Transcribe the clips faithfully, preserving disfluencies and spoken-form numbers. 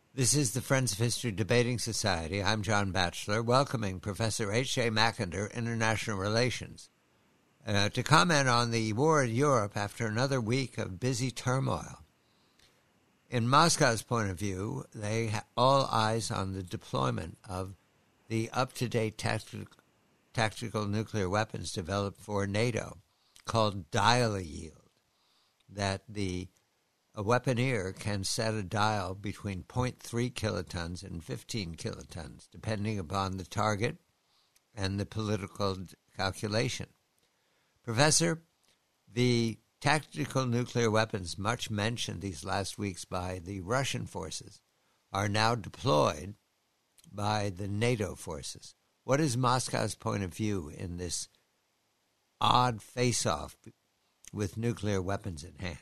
This is the Friends of History Debating Society. I'm John Batchelor, welcoming Professor H J Mackinder, International Relations, uh, to comment on the war in Europe after another week of busy turmoil. In Moscow's point of view, they have all eyes on the deployment of the up-to-date tactical, tactical nuclear weapons developed for NATO, called dial-a-yield, that the a weaponeer can set a dial between zero point three kilotons and fifteen kilotons, depending upon the target and the political calculation. Professor, the tactical nuclear weapons much mentioned these last weeks by the Russian forces are now deployed by the NATO forces. What is Moscow's point of view in this odd face-off with nuclear weapons in hand?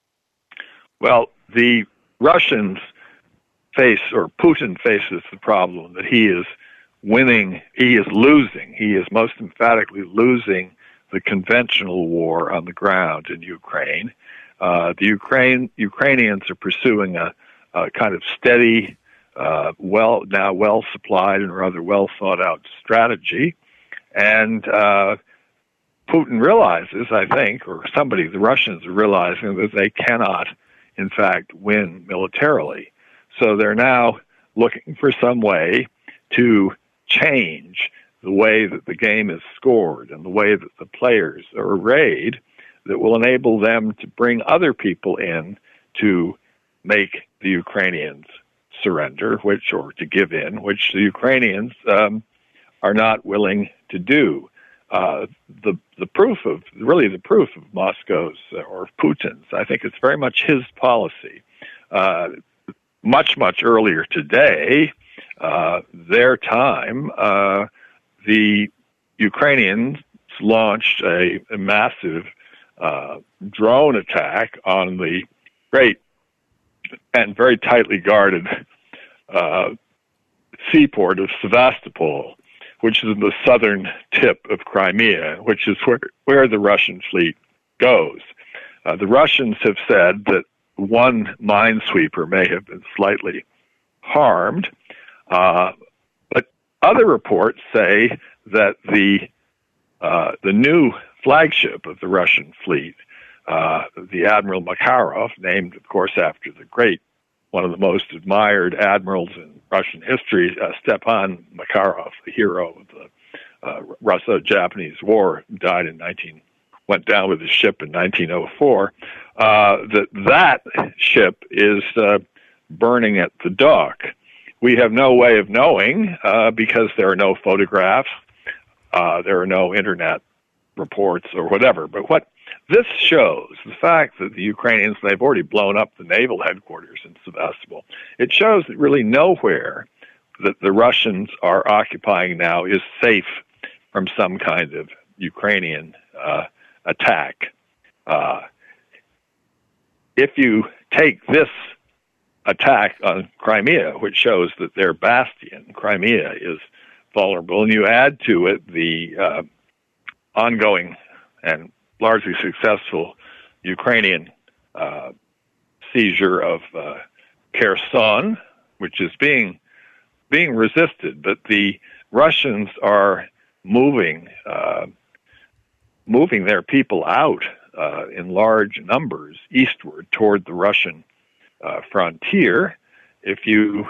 Well, the Russians face, or Putin faces the problem that he is winning, he is losing, he is most emphatically losing the conventional war on the ground in Ukraine. Uh, the Ukraine Ukrainians are pursuing a, a kind of steady, uh, well now well-supplied and rather well-thought-out strategy, and uh, Putin realizes, I think, or somebody, the Russians are realizing that they cannot in fact, win militarily. So they're now looking for some way to change the way that the game is scored and the way that the players are arrayed that will enable them to bring other people in to make the Ukrainians surrender, which, or to give in, which the Ukrainians um, are not willing to do. Uh, the the proof of, really the proof of Moscow's, uh, or Putin's, I think it's very much his policy. Uh, much, much earlier today, uh, their time, uh, the Ukrainians launched a, a massive uh, drone attack on the great and very tightly guarded uh, seaport of Sevastopol, which is the southern tip of Crimea, which is where, where the Russian fleet goes. Uh, the Russians have said that one minesweeper may have been slightly harmed, uh, but other reports say that the uh, the new flagship of the Russian fleet, uh, the Admiral Makarov, named, of course, after the great, one of the most admired admirals in Russian history, uh, Stepan Makarov, the hero of the uh, Russo-Japanese War, died in nineteen went down with his ship in nineteen oh four. Uh, that that ship is uh, burning at the dock. We have no way of knowing uh, because there are no photographs, uh, there are no internet reports or whatever. But what this shows, the fact that the Ukrainians, they've already blown up the naval headquarters in Sevastopol, it shows that really nowhere that the Russians are occupying now is safe from some kind of Ukrainian uh, attack. Uh, if you take this attack on Crimea, which shows that their bastion, Crimea, is vulnerable, and you add to it the uh, ongoing and largely successful Ukrainian uh, seizure of uh, Kherson, which is being being resisted, but the Russians are moving uh, moving their people out uh, in large numbers eastward toward the Russian uh, frontier. If you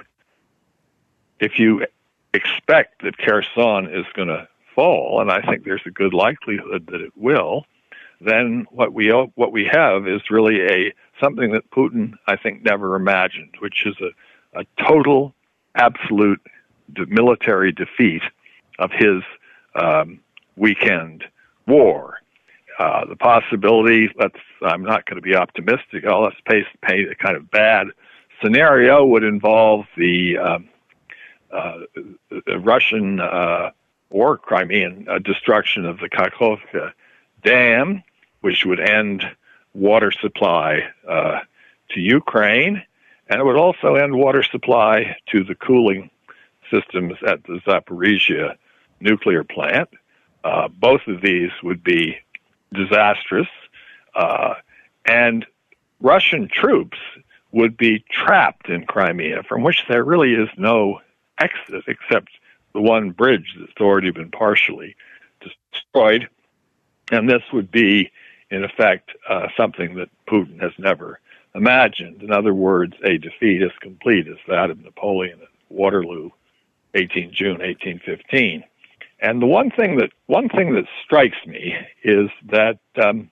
if you expect that Kherson is going to fall, and I think there's a good likelihood that it will, then what we what we have is really a something that Putin, I think, never imagined, which is a, a total, absolute de- military defeat of his um, weekend war. Uh, the possibility, let's I'm not going to be optimistic, oh, let's paint, paint a kind of bad scenario, would involve the, um, uh, the Russian uh, or Crimean uh, destruction of the Kakhovka Dam, which would end water supply uh, to Ukraine, and it would also end water supply to the cooling systems at the Zaporizhia nuclear plant. Uh, both of these would be disastrous, uh, and Russian troops would be trapped in Crimea, from which there really is no exit except the one bridge that's already been partially destroyed. And this would be, in effect, uh, something that Putin has never imagined. In other words, a defeat as complete as that of Napoleon at Waterloo, eighteenth of June, eighteen fifteen. And the one thing that one thing that strikes me is that um,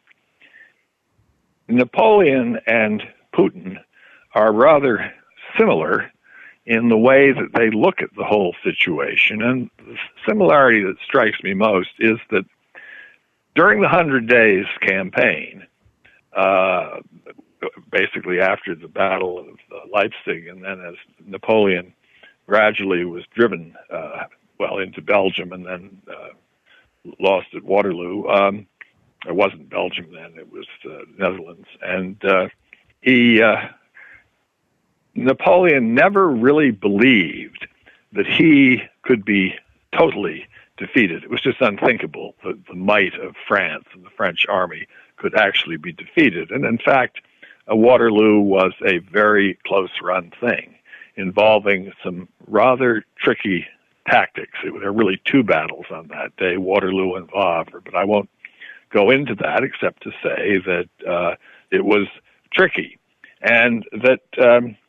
Napoleon and Putin are rather similar in the way that they look at the whole situation. And the similarity that strikes me most is that during the Hundred Days campaign, uh, basically after the Battle of uh, Leipzig, and then as Napoleon gradually was driven, uh, well, into Belgium and then uh, lost at Waterloo. Um, it wasn't Belgium then, it was uh, Netherlands. And uh, he, uh, Napoleon never really believed that he could be totally defeated. It was just unthinkable that the might of France and the French army could actually be defeated. And in fact, uh, Waterloo was a very close-run thing, involving some rather tricky tactics. It, there were really two battles on that day, Waterloo and Wavre, but I won't go into that except to say that uh, it was tricky. And that um,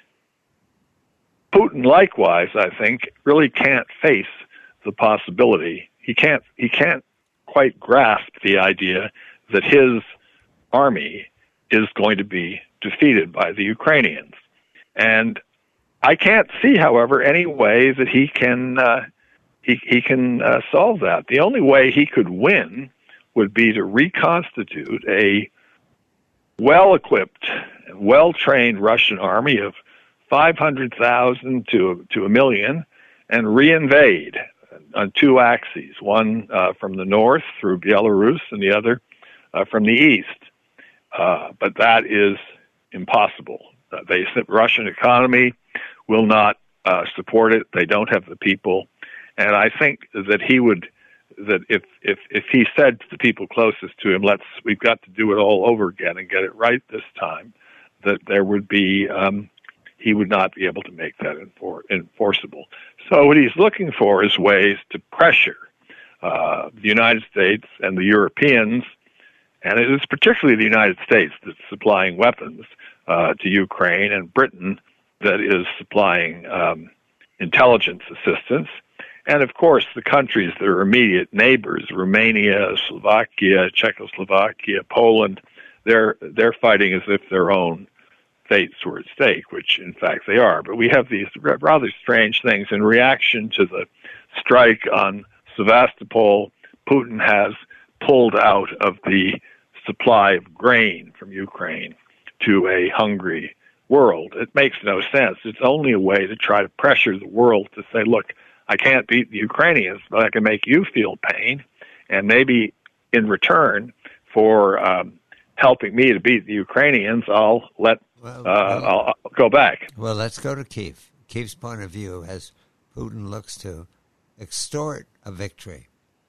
Putin, likewise, I think, really can't face the possibility. He can't, he can't quite grasp the idea that his army is going to be defeated by the Ukrainians. And I can't see, however, any way that he can uh, he he can uh, solve that. The only way he could win would be to reconstitute a well-equipped and well-trained Russian army of five hundred thousand to to a million, and reinvade on two axes: one uh, from the north through Belarus, and the other uh, from the east. Uh, but that is impossible. Uh, the Russian economy will not uh, support it. They don't have the people. And I think that he would, that if, if, if he said to the people closest to him, let's, we've got to do it all over again and get it right this time, that there would be, um, he would not be able to make that enfor- enforceable. So what he's looking for is ways to pressure uh, the United States and the Europeans, and it is particularly the United States that's supplying weapons uh, to Ukraine, and Britain that is supplying um, intelligence assistance. And, of course, the countries that are immediate neighbors, Romania, Slovakia, Czechoslovakia, Poland, they're they're fighting as if their own fates were at stake, which, in fact, they are. But we have these rather strange things. In reaction to the strike on Sevastopol, Putin has pulled out of the supply of grain from Ukraine to a hungry world. It makes no sense. It's only a way to try to pressure the world to say, look, I can't beat the Ukrainians, but I can make you feel pain, and maybe in return for um, helping me to beat the Ukrainians, I'll let well, uh, well, I'll, I'll go back. Well, let's go to Kiev. Kiev's point of view, as Putin looks to extort a victory.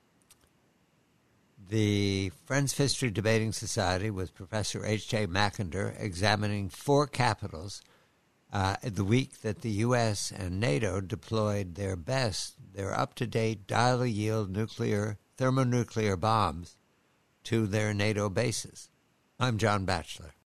The Friends of History Debating Society with Professor H J Mackinder examining four capitals uh, the week that the U S and NATO deployed their best, their up-to-date dial-yield nuclear, thermonuclear bombs to their NATO bases. I'm John Batchelor.